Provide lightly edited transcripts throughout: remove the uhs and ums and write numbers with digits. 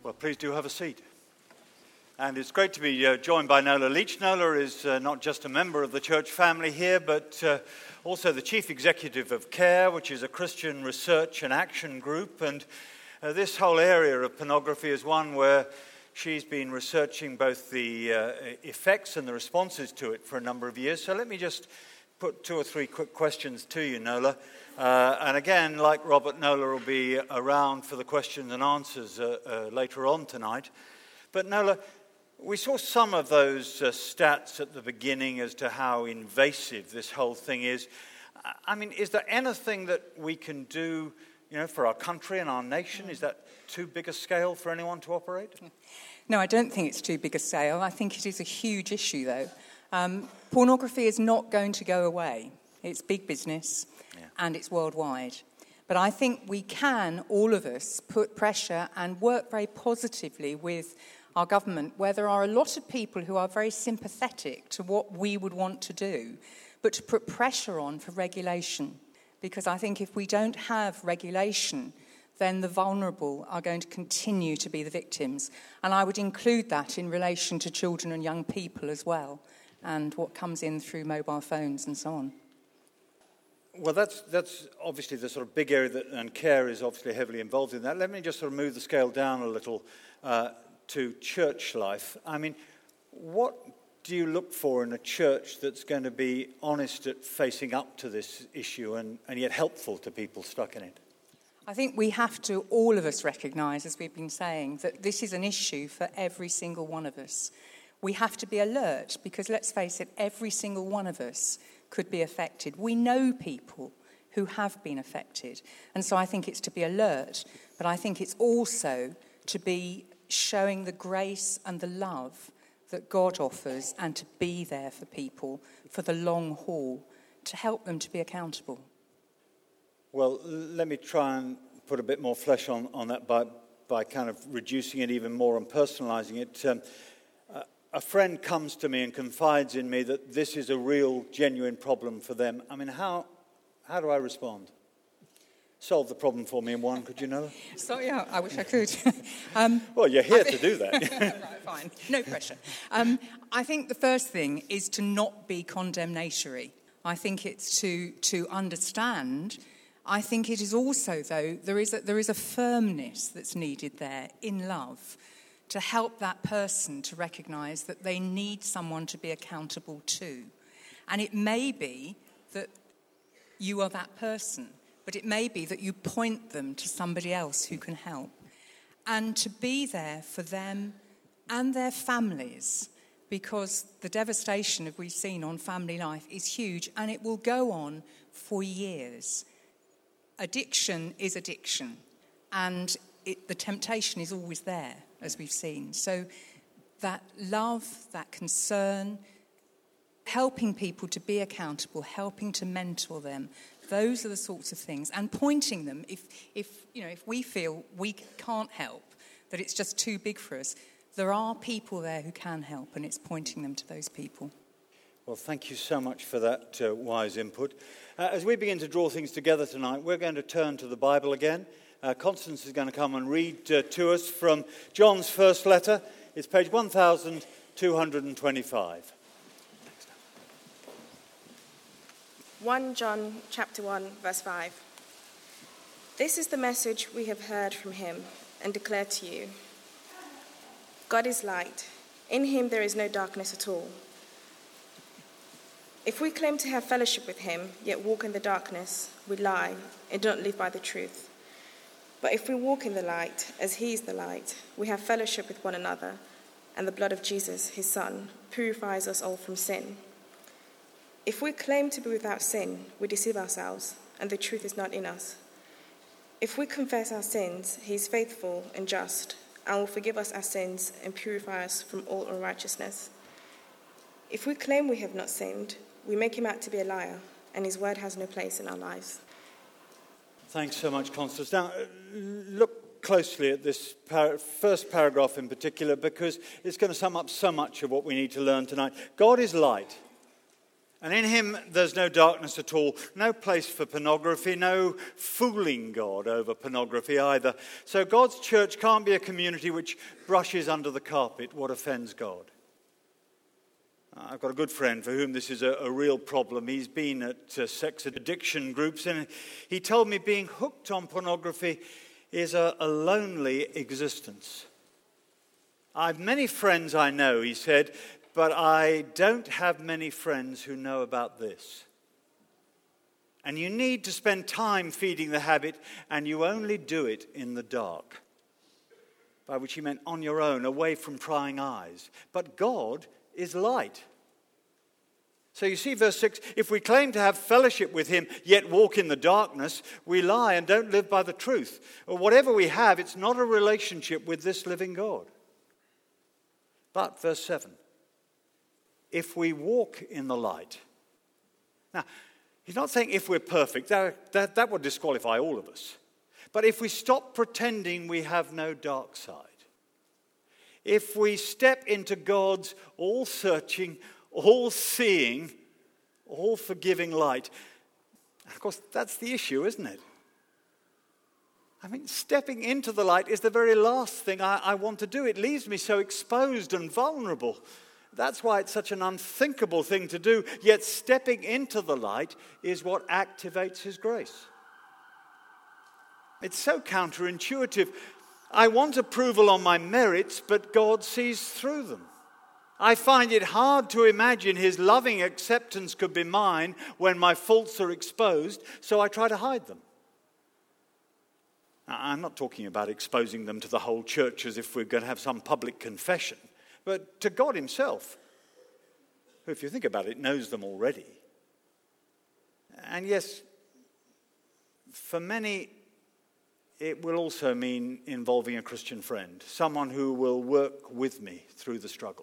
Well, please do have a seat. And it's great to be joined by Nola Leach. Nola is not just a member of the church family here, but also the chief executive of CARE, which is a Christian research and action group. And this whole area of pornography is one where she's been researching both the effects and the responses to it for a number of years. So let me just put two or three quick questions to you, Nola. And again, like Robert, Nola will be around for the questions and answers later on tonight. But Nola, we saw some of those stats at the beginning as to how invasive this whole thing is. I mean, is there anything that we can do, for our country and our nation? Is that too big a scale for anyone to operate? No, I don't think it's too big a scale. I think it is a huge issue, though. Pornography is not going to go away. It's big business. And it's worldwide. But I think we can, all of us, put pressure and work very positively with our government, where there are a lot of people who are very sympathetic to what we would want to do, but to put pressure on for regulation. Because I think if we don't have regulation, then the vulnerable are going to continue to be the victims. And I would include that in relation to children and young people as well, and what comes in through mobile phones and so on. Well, that's obviously the sort of big area and CARE is obviously heavily involved in that. Let me just sort of move the scale down a little to church life. I mean, what do you look for in a church that's going to be honest at facing up to this issue and yet helpful to people stuck in it? I think we have to, all of us, recognise, as we've been saying, that this is an issue for every single one of us. We have to be alert because, let's face it, every single one of us could be affected. We know people who have been affected. And so I think it's to be alert, but I think it's also to be showing the grace and the love that God offers and to be there for people for the long haul, to help them to be accountable. Well, let me try and put a bit more flesh on that by kind of reducing it even more and personalising it. A friend comes to me and confides in me that this is a real, genuine problem for them. I mean, how do I respond? Solve the problem for me in one, could you, Nola? So, yeah, I wish I could. Well, you're here to do that. Right, fine. No pressure. I think the first thing is to not be condemnatory. I think it's to understand. I think it is also, though, there is a firmness that's needed there in love, to help that person to recognise that they need someone to be accountable to. And it may be that you are that person, but it may be that you point them to somebody else who can help. And to be there for them and their families, because the devastation that we've seen on family life is huge, and it will go on for years. Addiction is addiction, and the temptation is always there, as we've seen. So that love, that concern, helping people to be accountable, helping to mentor them, those are the sorts of things. And pointing them, if we feel we can't help, that it's just too big for us, there are people there who can help, and it's pointing them to those people. Well, thank you so much for that wise input. As we begin to draw things together tonight, we're going to turn to the Bible again. Constance is going to come and read to us from John's first letter. It's page 1225. 1 John chapter 1, verse 5. This is the message we have heard from him and declare to you. God is light. In him there is no darkness at all. If we claim to have fellowship with him, yet walk in the darkness, we lie and don't live by the truth. But if we walk in the light, as he is the light, we have fellowship with one another, and the blood of Jesus, his Son, purifies us all from sin. If we claim to be without sin, we deceive ourselves, and the truth is not in us. If we confess our sins, he is faithful and just, and will forgive us our sins and purify us from all unrighteousness. If we claim we have not sinned, we make him out to be a liar, and his word has no place in our lives. Thanks so much, Constance. Now, look closely at this first paragraph in particular, because it's going to sum up so much of what we need to learn tonight. God is light. And in him, there's no darkness at all, no place for pornography, no fooling God over pornography either. So God's church can't be a community which brushes under the carpet what offends God. I've got a good friend for whom this is a real problem. He's been at sex addiction groups, and he told me being hooked on pornography is a lonely existence. I've many friends I know, he said, but I don't have many friends who know about this. And you need to spend time feeding the habit, and you only do it in the dark. By which he meant on your own, away from prying eyes. But God is light. So you see verse 6, if we claim to have fellowship with him, yet walk in the darkness, we lie and don't live by the truth. Or whatever we have, it's not a relationship with this living God. But verse 7, if we walk in the light. Now, he's not saying if we're perfect, that would disqualify all of us. But if we stop pretending we have no dark side, if we step into God's all-searching, all-seeing, all-forgiving light, of course, that's the issue, isn't it? I mean, stepping into the light is the very last thing I want to do. It leaves me so exposed and vulnerable. That's why it's such an unthinkable thing to do. Yet stepping into the light is what activates his grace. It's so counterintuitive. I want approval on my merits, but God sees through them. I find it hard to imagine his loving acceptance could be mine when my faults are exposed, so I try to hide them. Now, I'm not talking about exposing them to the whole church as if we're going to have some public confession, but to God himself, who, if you think about it, knows them already. And yes, for many, it will also mean involving a Christian friend, someone who will work with me through the struggle.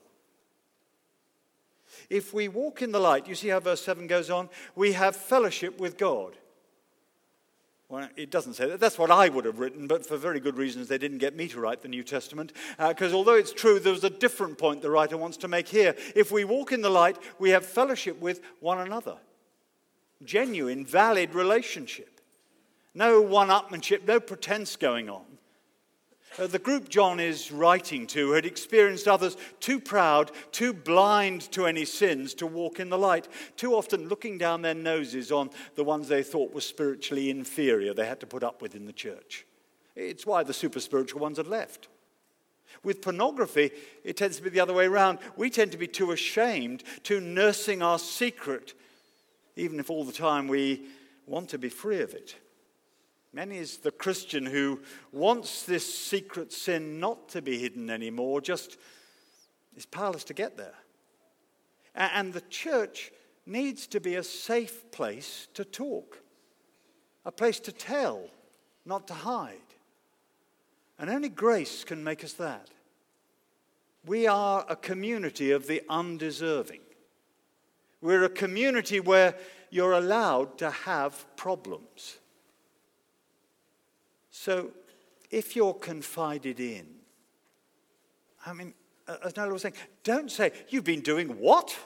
If we walk in the light, you see how verse 7 goes on? We have fellowship with God. Well, it doesn't say that. That's what I would have written, but for very good reasons they didn't get me to write the New Testament. Because although it's true, there was a different point the writer wants to make here. If we walk in the light, we have fellowship with one another. Genuine, valid relationship. No one-upmanship, no pretense going on. The group John is writing to had experienced others too proud, too blind to any sins to walk in the light, too often looking down their noses on the ones they thought were spiritually inferior they had to put up with in the church. It's why the super spiritual ones had left. With pornography, it tends to be the other way around. We tend to be too ashamed, too nursing our secret, even if all the time we want to be free of it. Many is the Christian who wants this secret sin not to be hidden anymore, just is powerless to get there. And the church needs to be a safe place to talk, a place to tell, not to hide. And only grace can make us that. We are a community of the undeserving. We're a community where you're allowed to have problems. So, if you're confided in, I mean, as Nola was saying, don't say, you've been doing what?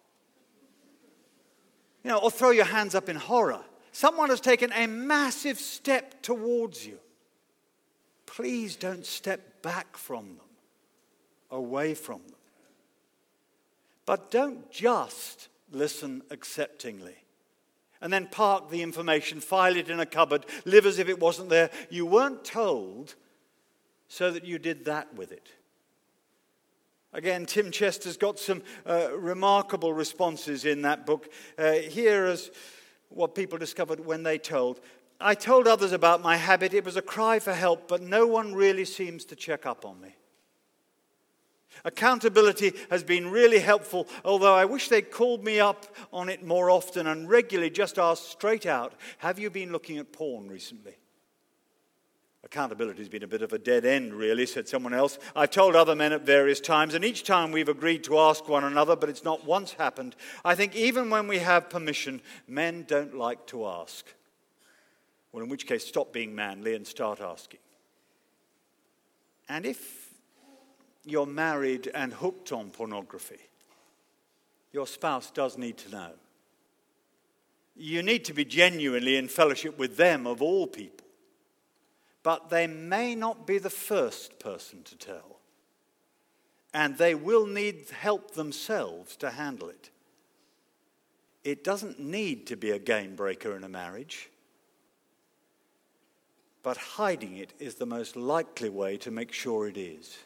Or throw your hands up in horror. Someone has taken a massive step towards you. Please don't step back from them, away from them. But don't just listen acceptingly. And then park the information, file it in a cupboard, live as if it wasn't there. You weren't told, so that you did that with it. Again, Tim Chester's got some remarkable responses in that book. Here is what people discovered when they told. I told others about my habit. It was a cry for help, but no one really seems to check up on me. Accountability has been really helpful, although I wish they'd called me up on it more often and regularly just asked straight out, have you been looking at porn recently? Accountability has been a bit of a dead end, really, said someone else. I've told other men at various times, and each time we've agreed to ask one another, but it's not once happened. I think even when we have permission, men don't like to ask. Well, in which case, stop being manly and start asking. And if you're married and hooked on pornography, your spouse does need to know. You need to be genuinely in fellowship with them of all people. But they may not be the first person to tell. And they will need help themselves to handle it. It doesn't need to be a game breaker in a marriage. But hiding it is the most likely way to make sure it is.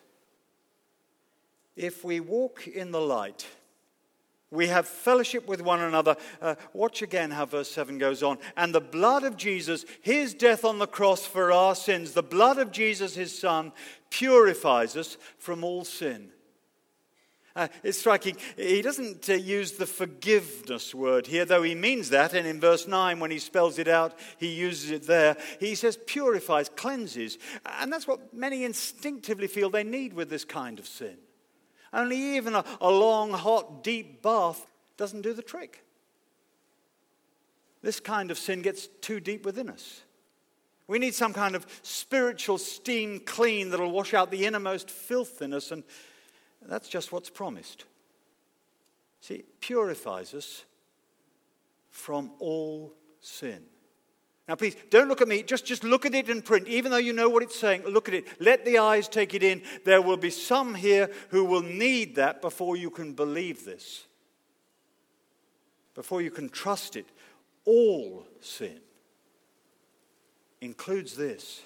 If we walk in the light, we have fellowship with one another. Watch again how verse 7 goes on. And the blood of Jesus, his death on the cross for our sins, the blood of Jesus, his Son, purifies us from all sin. It's striking. He doesn't use the forgiveness word here, though he means that. And in verse 9, when he spells it out, he uses it there. He says purifies, cleanses. And that's what many instinctively feel they need with this kind of sin. Only even a long, hot, deep bath doesn't do the trick. This kind of sin gets too deep within us. We need some kind of spiritual steam clean that'll wash out the innermost filthiness, and that's just what's promised. See, it purifies us from all sin. Now, please, don't look at me. Just look at it in print. Even though you know what it's saying, look at it. Let the eyes take it in. There will be some here who will need that before you can believe this. Before you can trust it. All sin includes this.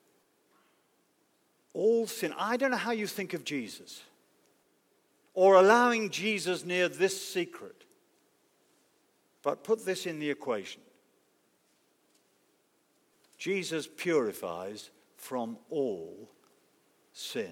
All sin. I don't know how you think of Jesus, or allowing Jesus near this secret. But put this in the equation. Jesus purifies from all sin.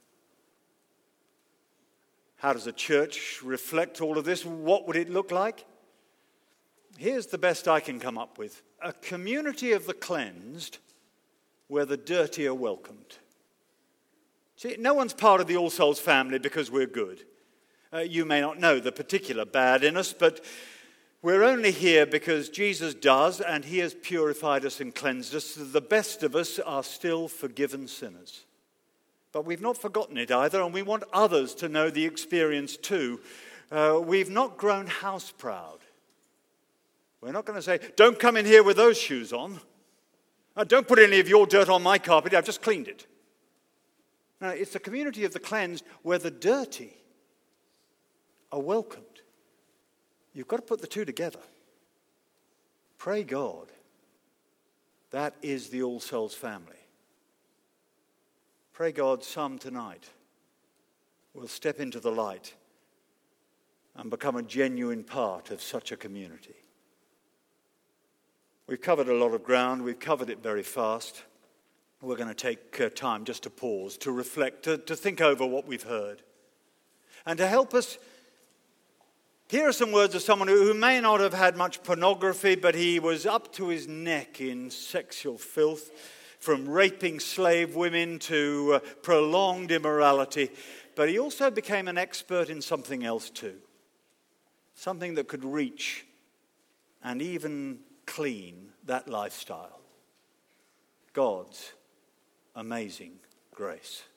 How does a church reflect all of this? What would it look like? Here's the best I can come up with. A community of the cleansed where the dirty are welcomed. See, no one's part of the All Souls family because we're good. You may not know the particular bad in us, but we're only here because Jesus does, and he has purified us and cleansed us. The best of us are still forgiven sinners. But we've not forgotten it either, and we want others to know the experience too. We've not grown house proud. We're not going to say, don't come in here with those shoes on. Don't put any of your dirt on my carpet, I've just cleaned it. No, it's the community of the cleansed where the dirty are welcomed. You've got to put the two together. Pray God. That is the All Souls family. Pray God some tonight will step into the light and become a genuine part of such a community. We've covered a lot of ground. We've covered it very fast. We're going to take time just to pause, to reflect, to think over what we've heard. And to help us, here are some words of someone who may not have had much pornography, but he was up to his neck in sexual filth, from raping slave women to prolonged immorality. But he also became an expert in something else too. Something that could reach and even clean that lifestyle. God's amazing grace.